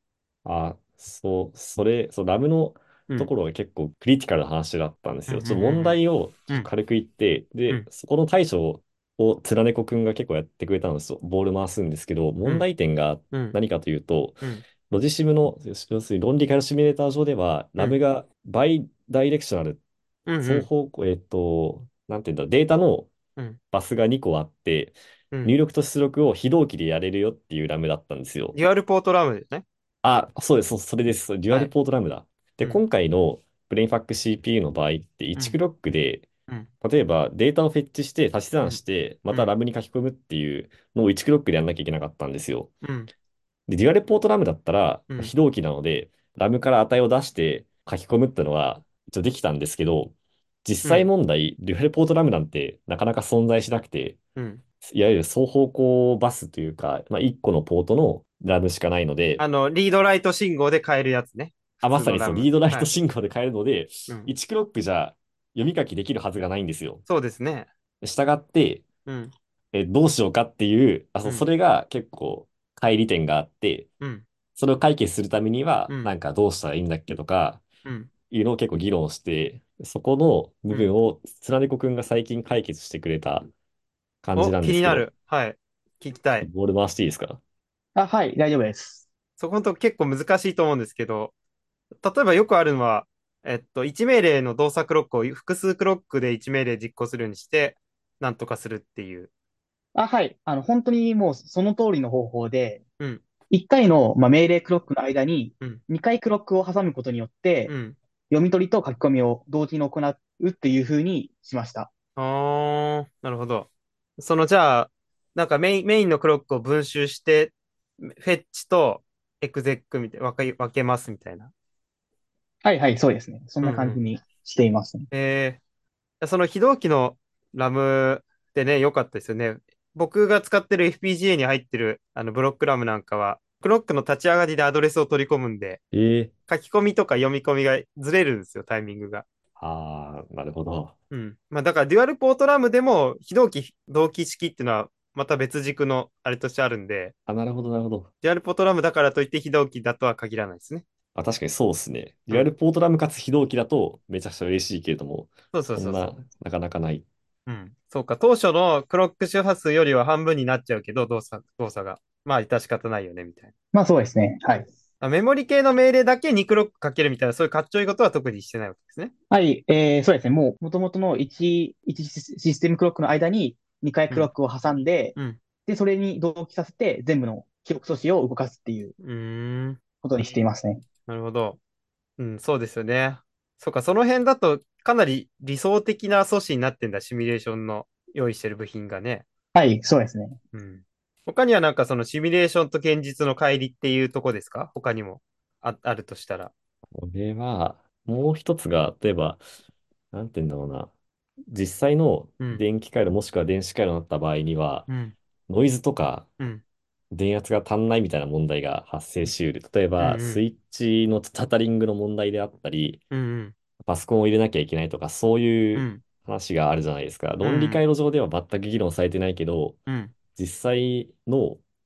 ラムのうん、 ところが結構クリティカルな話だったんですうん、 よ。 うん、 ちょっと問うん、 題をうん、 軽く言って、で、 うん、 そこの対処をつらねこくんが結構やってくれたんですよ。ボール回すんですけど、問うん、 題点がうん、 何かというと、 うん、 ロジシムの、要するに論理解のシミュレーター上では、 うん、 ラムがバイダイレクショナル、 うん、うん、 双方向、なんていうんだ、データのうん、 バスが2個あって、 うん。 入力と出力を非同期でやれるよっていうラムだったんですよ。 デュアルポートラムですね。 あ、そうです、それです。デュアルはい。 ポートラムだ。で、 うん、 今回のブレインファック CPU の場合って1クうん、 ロックで、 うん、 例えばデータをフェッチして足しうん、 算して、まうん、 たラムに書き込むっていうのを1クロックでやんなきゃいけなかったんですよ。 うん、 で、デュアルポートラムだったら、 うん、 非同期なので、ラムから値を出して書き込むってのは一応できたんですけど、実際うん、 問題、デュアルポートラムなんてなかなか存在しなくて、 うん。 いわゆる双方向バスというか、まあ、1個のポートのラムしかないので、 リードライト信号で変えるやつね。普あ、まさにそう、 通のラム。 リードライはい。 ト信号で変えるので、 うん。 1クロックじゃ読み書きできるはずがないんですよ。 そうですね。 したがって、 うん、 どうしようかっていう、そうん、 れが結構、乖離点があって、 うん、 それを解決するためには、 うん、 なんかどうしたらいいんだっけとか、 うん、 いうのを結構議論して、そこの部うん。 分を、つらねこくんが最近解決してくれた感じお、 なんですけど、 気になる。はい。聞きたい。 ボール回していいですか？ あ、はい、大丈夫です。 そこのとこ結構難しいと思うんですけど、例えばよくあるのは、1命令の動作クロックを複数クロックで1命令実行するようにして、なんとかするっていう。 あ、はい。本当にもうその通りの方法で、 うん、 1回の、命令クロックの間にうん、 2回クロックを挟むことによって、 うん。 読み取りと書き込みを同時に行うっていう風にしました。 なるほど。じゃあ、なんかメインのクロックを分集して、フェッチとエクゼックみたいな、分けますみたいな。 はいはい、そうですね。そんなうんうん。 感じにしていますね。 その非同期のラムってね、良かったですよね。僕が使ってる FPGA に入ってるブロックラムなんかは、クロックの立ち上がりでアドレスを取り込むんで、 ええ、 書き込みとか読み込みがずれるんですよ、タイミングが。 ああー、なるほど。 うん。まあだからデュアルポートラムでも非同期、同期式っていうのはまた別軸のあれとしてあるんで、 あ、なるほど、なるほど。 デュアルポートラムだからといって非同期だとは限らないですね。 あ、確かにそうですね。デュアルうん。 ポートラムかつ非同期だとめちゃくちゃ嬉しいけれども、 そうそうそんな、 そうそなかなかない。 う。うん。そうか、当初のクロック周波数よりは半分になっちゃうけど、動作が。まあ、致し方ないよね、みたいまあそうですね。はい。 な。メモリ系の命令だけにクロックかけるみたいな、そういうかっちょいいことは特にしてないわけですね。 はい、そうですね。もう、元々の1システムクロックの間に2回うん。 クロックを挟んで、 うん。 で、それに同期させて全部の記憶素子を動かすっていううーん。 ことにしていますね。 なるほど。うん、そうですよね。そうか、その辺だとかなり理想的な素子になってんだ、シミュレーションの用意してる部品がね。 はい、そうですね。 うん。他にはなんかそのシミュレーションと現実の乖離っていうとこですか？他にもあるとしたら。 これは、もう一つが、例えば、なんて言うんだろうな。実際のうん、 電気回路もしくは電子回路になった場合には、 うん、 ノイズとかうん、 電圧が足んないみたいな問題が発生し得る。例えうん、 ば、 うん、 スイッチのタタリングの問題であったり、 うん、 パソコンを入れなきゃいけないとか、そういううん、 話があるじゃないですか。論理回うん、 路上では全く議論されてないけど、 うん、 実際の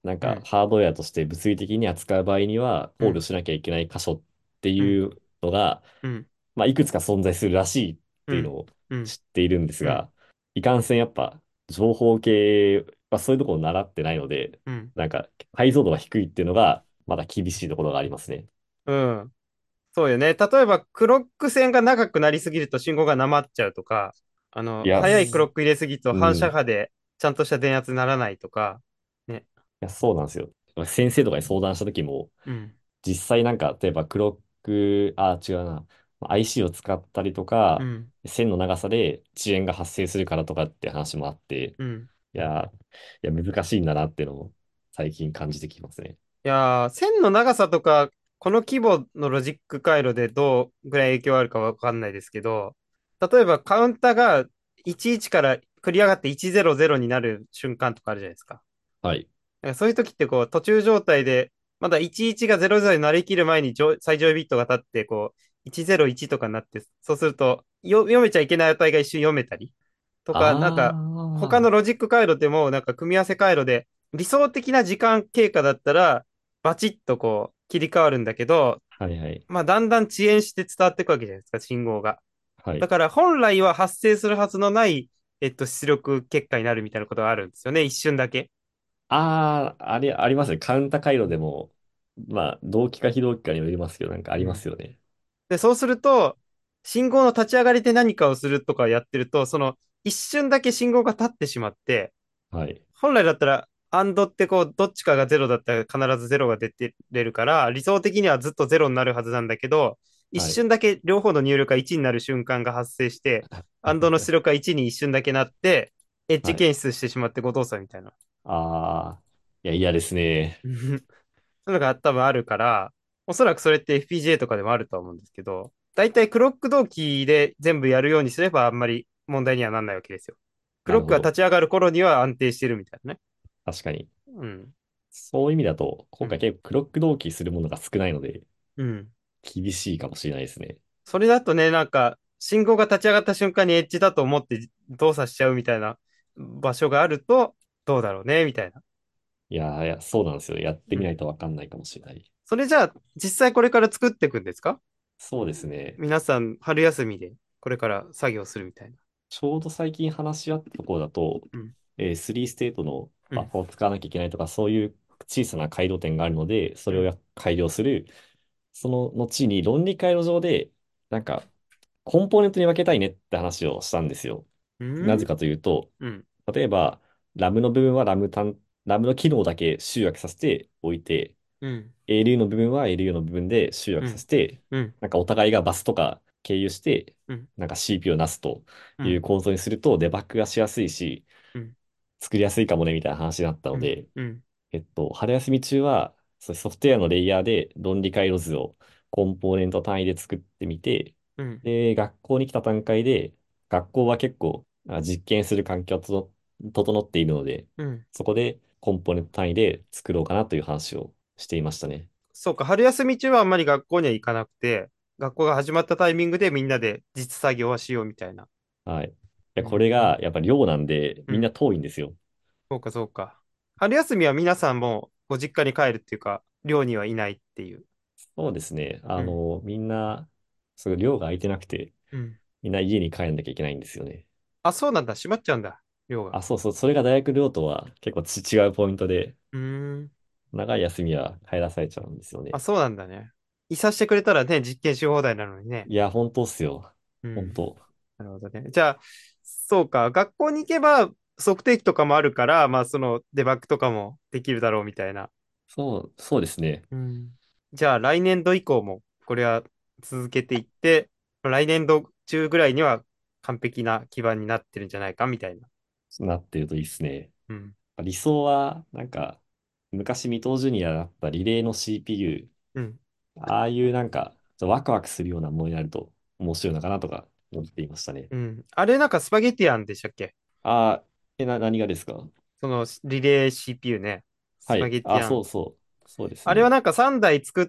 なんかうん、 ハードウェアとして物理的に扱う場合にはうん、 考慮しなきゃいけない箇所ってうん、 いうのが、 うん、 まあ、いくつか存在するらしいっうん、 ていうのをうん、 知っているんですうん、 が、いかんせんやっぱ情報系はそういうところを習ってないので、 うん。 なんか解像度が低いっていうのがまだ厳しいところがありますね。 うん。そうよね。例えば、クロック線が長くなりすぎると信号がなまっちゃうとか、 いや、 速いクロック入れすぎると反うん。い射波でちゃんとした電圧にならないとか、ね。 や、そうなんですよ。先生とかに相談した時も、 うん、 実際なんか、例えばクロック、違うな。IC を使ったりとか、 うん、 線の長さで遅延が発生するからとかって話もあって、 うん。 いや、難しいんだなっていうのを最近感じてきますね。 いやー、線の長さとか、この規模のロジック回路でどうぐらい影響あるかわかんないですけど、例えばカウンターが11から繰り上がって100になる瞬間とかあるじゃないですか。 はい。 だからそういう時ってこう途中状態で、まだ11が00になりきる前に最上位ビットが立って、こう、101とかになって、そうすると、読めちゃいけない値が一瞬読めたりとか、なんか、他のあロジック回路でも、なんか組み合わせ回路で、理想的な時間経過だったら、バチッとこう、切り替わるんだけど、 はいはい。 まあ、だんだん遅延して伝わっていくわけじゃないですか、信号が。 はい。 だから、本来は発生するはずのない、出力結果になるみたいなことがあるんですよね、一瞬だけ。 ありますね。カウンター回路でも、まあ、同期か非同期かにもよりますけど、なんかありまうん。 すよね。 で、そうすると、信号の立ち上がりで何かをするとかやってると、その一瞬だけ信号が立ってしまって、 はい。 本来だったら、アンドってこう、どっちかがゼロだったら必ずゼロが出てれるから、理想的にはずっとゼロになるはずなんだけど、一はい。 瞬だけ両方の入力が1になる瞬間が発生して、アンドの出力が1に一瞬だけなって、エッジはい。 検出してしまって誤動作みたいな。 ああ、いや、嫌ですね。 そういうのが多分あるから、おそらくそれって FPGA とかでもあると思うんですけど、だいたいクロック同期で全部やるようにすればあんまり問題にはならないわけですよ。クロックがなるほど。 立ち上がる頃には安定してるみたいなね。 確かに。 うん。 そういう意味だと、 うん。 今回結構クロック同期するものが少ないので、 うん。 厳しいかもしれないですね。 それだとね、なんか、信号が立ち上がった瞬間にエッジだと思って動作しちゃうみたいな場所があると、どうだろうね、みたいな。 いや、そうなんですよ。やってうん。 みないとわかんないかもしれない。 それじゃあ、実際これから作っていくんですか？ そうですね。 皆さん、春休みでこれから作業するみたいな。 ちょうど最近話し合ったところだと、 うん。 3ステートのうん。 バッファを使わなきゃいけないとか、そういう小さな回路点があるので、そうん。 れを改良する。その後に論理回路上で、なんか、コンポーネントに分けたいねって話をしたんですよ。 うん。 なぜかというと、 うん。 例えば、ラムの部分はラムの機能だけ集約させておいて、 うん。 ALU の部分は ALU の部分で集約さうん。 せて、 うん。 なんかお互いがバスとか経由して、 うん。 なんか CPU をなすとうん。 いう構造にするとデバッグがしやすいし、 うん。 作りやすいかもねみたいな話になったうん。 ので、 うん。 春休み中はそうソフトウェアのレイヤーで論理回路図をコンポーネント単位で作ってみて、 うん。 で、学校に来た段階で、学校は結構実験する環境整っているので、 うん。 そこでコンポーネント単位で作ろうかなという話をしていましたね。 そうか、春休み中はあんまり学校には行かなくて、学校が始まったタイミングでみんなで実作業はしようみたいな。 はい。いや、これうん。 がやっぱり寮なんで、 うん。 みんな遠いんですよ。 そうか、そうか。春休みは皆さんもご実家に帰るっていうか、寮にはいないっていう。 そうですね。 うん。 みんな、寮が空いてなくて、 うん。 みんな家に帰んなきゃいけないんですよね。 あ、そうなんだ。閉まっちゃうんだ。寮が。 そうそう、それが大学寮とは結構違うポイントで、 うーん。 長い休みは帰らされちゃうんですよあ、 ね。 そうなんだね。いさしてくれたらね、実験し放題なのにね。 いや、本当っすよ。 うん。 本当。 なるほどね。じゃあ、そうか。学校に行けば測定器とかもあるから、まあそのデバッグとかもできるだろうみたいな。 そうですね。 うん。じゃあ来年度以降もこれは続けていって、来年度中ぐらいには完璧な基盤になってるんじゃないかみたいな。 なってるといいっすね。 うん。 理想は、なんか、昔未踏ジュニアだったリレーのうん。 CPU、ああいうなんか、ちょっとワクワクするようなものになると面白いのかなとか思っていましたね。 うん。あれなんかスパゲティアンでしたっけ？ あ何がですか？ そのリレー CPU ね。スパはい。 ゲティアン。 そうですね。 あれはなんか3台作って、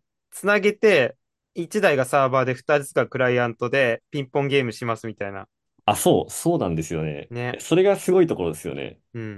つなげて、1台がサーバーで2つがクライアントでピンポンゲームしますみたいな。 そうなんですよね。 ね。 それがすごいところですよね。 うん。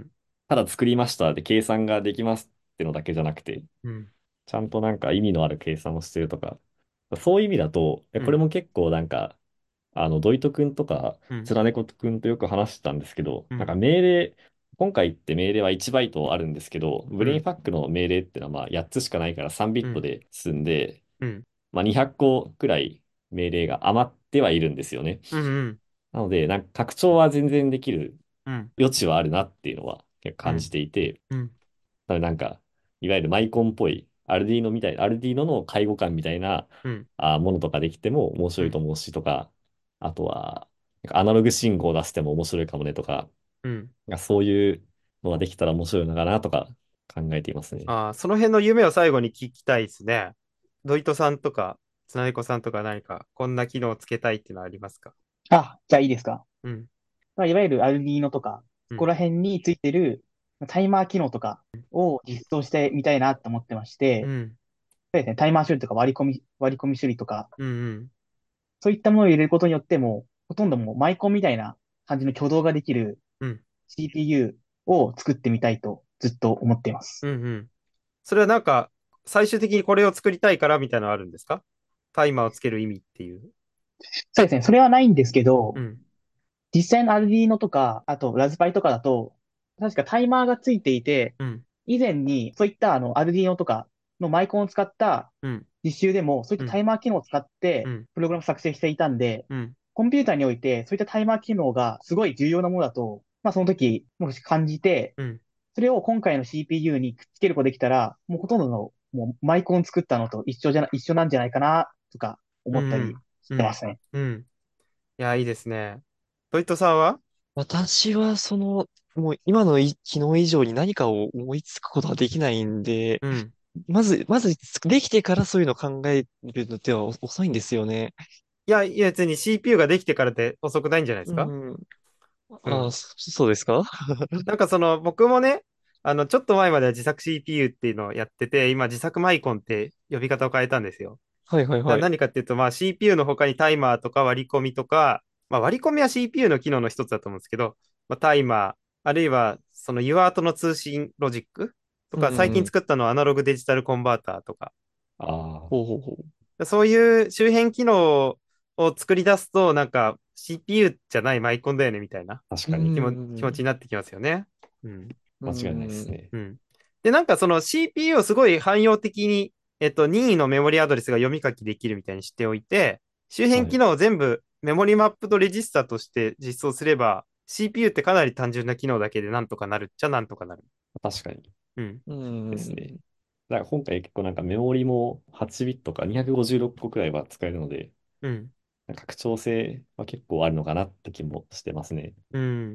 ただ作りましたで計算ができますってのだけじゃなくて、 うん。 ちゃんとなんか意味のある計算をしてるとか、そういう意味だと、 うん。 これも結構なんか、ドイト君とか、 うん。 つらねこ君とよく話してたんですけど、なんかうん。 命令、今回って命令は1バイトあるんですけど、ブレインうん。 ファックの命令ってのはまあ8つしかないから3ビうん。 ットで済んで、 うん。 まあ200個くらい命令が余ってはいるんですよね。 うん。 なので、なんか拡張は全然できるうん。 余地はあるなっていうのは結構感じうん。 ていて、 うん。 なのでなんか、いわゆるマイコンっぽい、アルディーノみたい、アルディーノの介護官みたいなうん。 ものとかできても面うん。 白いと思うしとか、あとは、なんかアナログ信号を出しても面白いかもねとか、 うん。 なんかそういうのができたら面白いのかなとか考えていますね。 ああ、その辺の夢を最後に聞きたいですね。ドイトさんとか、つなねこさんとか何か、こんな機能をつけたいっていうのはありますか？ あ、じゃあいいですか。 うん。 まあ、いわゆるアルディーノとか、 うん。 そこら辺についてるタイマー機能とかを実装してみたいなと思ってまして、 うん。 そうですね、タイマー処理とか割り込み処理とか、 うん。 そういったものを入れることによっても、ほとんどもうマイコンみたいな感じの挙動ができるうん。 CPU を作ってみたいとずっと思っています。 うん。うん。それはなんか、最終的にこれを作りたいからみたいなのあるんですか？タイマーをつける意味っていう。 そうですね、それはないんですけど、 うん。 実際のアルディーノとか、あとラズパイとかだと、確かタイマーがついていて、 うん。 以前にそういったアルディーノとかのマイコンを使ったうん。 実習でも、そういったタうん。 イマー機能を使ってうん。 プログラム作成していたんで、 うん。 コンピューターにおいてそういったタイマー機能がすごい重要なものだと、まあその時、もし感じて、 うん。 それを今回の CPU にくっつけることができたら、もうほとんどのもうマイコン作ったのと一緒なんじゃないかな、とかう思ったりん。 しうん。 てますね。 うん。いや、いいですね。ドイトさんは？ 私はもう今の機能以上に何かを思いつくことができないんで、 うん。 まずできてからそういうのを考えるのでは遅いんですよね。 いや、いや別に CPU ができてからで遅くないんじゃないですか？ うん。ああ、 うん。 そうですか？ なんか僕もね、ちょっと前までは自作 CPU っていうのをやってて、今自作マイコンって呼び方を変えたんですよ。 はいはいはい。 何かっていうと、まあ CPU の他にタイマーとか割り込みとか、まあ割り込みは CPU の機能の一つだと思うんですけど、まあ、タイマー、あるいはその UART の通信ロジックとうか、最近ん。 作ったのはアナログデジタルコンバーターとか、 ああ、 ほうほうほそういう周辺機能を作り出すと、なんか CPU じゃないマイコンだよねみたいなう。う確かに気持ちん。 になってきますよね。うん。 う間違いないですん。 ね。 うん。で、なんかその CPU をすごい汎用的に、任意のメモリアドレスが読み書きできるみたいにしておいて、周辺はい。 機能を全部メモリマップとレジスタとして実装すれば、CPU ってかなり単純な機能だけでなんとかなるっちゃなんとかなる。 確かにうん。 うですね。 ん。 だから今回結構なんかメモリも8ビットか256個くごじゅうろっこくらいは使えるので、 うん。 拡張性は結構あるのかなって気もしてますね。 うん。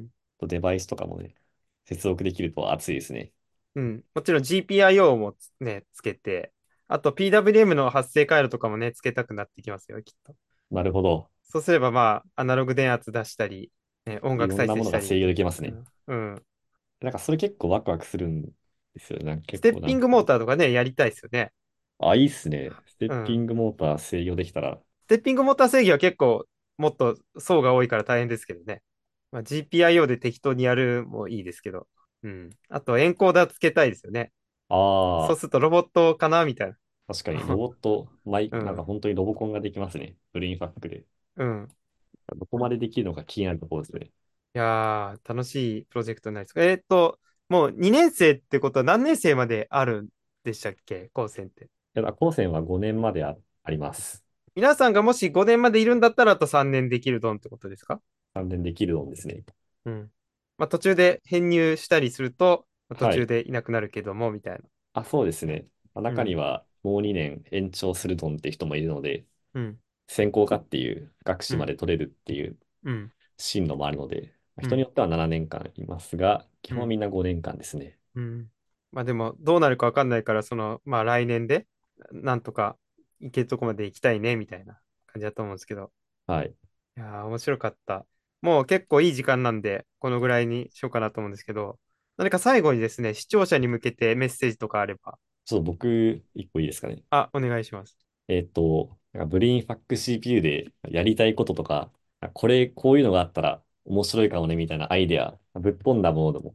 とデバイスとかもね、接続できると熱いですね。 うん。もちろん GPIO もね、つけて、あと PWM の発生回路とかもね、つけたくなってきますよ、きっと。 なるほど。 そうすればまあ、アナログ電圧出したり、ね、音楽いろん再生したり、 なものが制御できますね。 うん。うん。 なんかそれ結構ワクワクするんですよね。なんかス結テッピング構なんか、 モーターとかね、やりたいですよね。 いいっすね。ステッピうん。 ングモーター制御できたら、 ステッピングモーター制御は結構もっと層が多いから大変ですけどね。まあ、GPIO で適当にやるもいいですけど。うん。あとエンコーダーつけたいですよね。そうああ、 するとロボットかなみたいな。 確かにロボット、なんかうん。 本当にロボコンができますね。ブレインファックで。 うん。 どこまでできるのか気になるところですね。 いやー、楽しいプロジェクトになりそう。もう2年生ってことは何年生まであるんでしたっけ高専って。 高専は5年まであります。 皆さんがもし5年までいるんだったらあと3年できるドンってことですか？ 関連できるのですね。 うん。まあ途中で編入したりすると、まあ途はい。 中でいなくなるけども、みたいな。 そうですね。 うん。 中にはもう2年延長するドンって人もいるので、 うん。 専攻科っていう学士まうん。 で取れるっていううん。 進路もあるので、 うん。 人によっては7年間いますが、基うん。 本はみんな5年間ですね。 うん。まあでも、どうなるかわかんないから、まあ来年で、なんとか行けるとこまで行きたいね、みたいな感じだと思うんですけど。 はい。 いやー、面白かった。もう結構いい時間なんで、このぐらいにしようかなと思うんですけど、何か最後にですね、視聴者に向けてメッセージとかあれば、 ちょっと僕、一個いいですかね。 お願いします。 なんかブレインファック CPU でやりたいこととか、こういうのがあったら面白いかもねみたいなアイデア、ぶっ飛んだものでも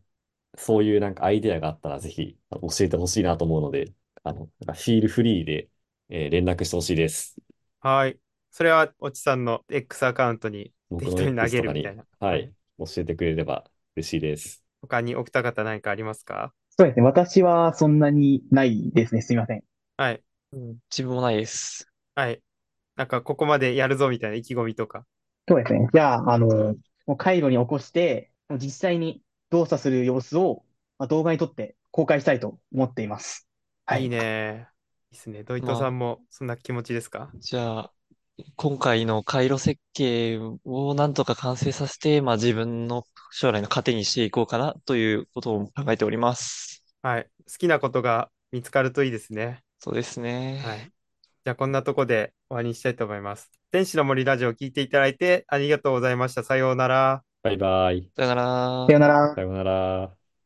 そういうなんかアイデアがあったらぜひ教えてほしいなと思うので、なんかフィールフリーで、連絡してほしいです。 はい。それは、おちさんの X アカウントに僕の適当に投 X とかに、 げるみたいな。はい。 はい、教えてくれれば嬉しいです。 他にお二方何かありますか？ そうですね。私はそんなにないですね。すみません。 はい。 うん、自分もないです。 はい。なんか、ここまでやるぞみたいな意気込みとか。 そうですね。じゃあ、もう回路に起こして、もう実際に動作する様子を、動画に撮って公開したいと思っています。はいいい。 ね。いいっすね。ドイトまあ、 さんもそんな気持ちですか？ じゃあ、今回の回路設計をなんとか完成させて、まあ自分の将来の糧にしていこうかなということを考えております。 はい。好きなことが見つかるといいですね。 そうですね。 はい。じゃあ、こんなとこで終わりにしたいと思います。天使の森ラジオを聞いていただいてありがとうございました。さようなら。 バイバイ。 さよなら。 さよなら。 さようなら。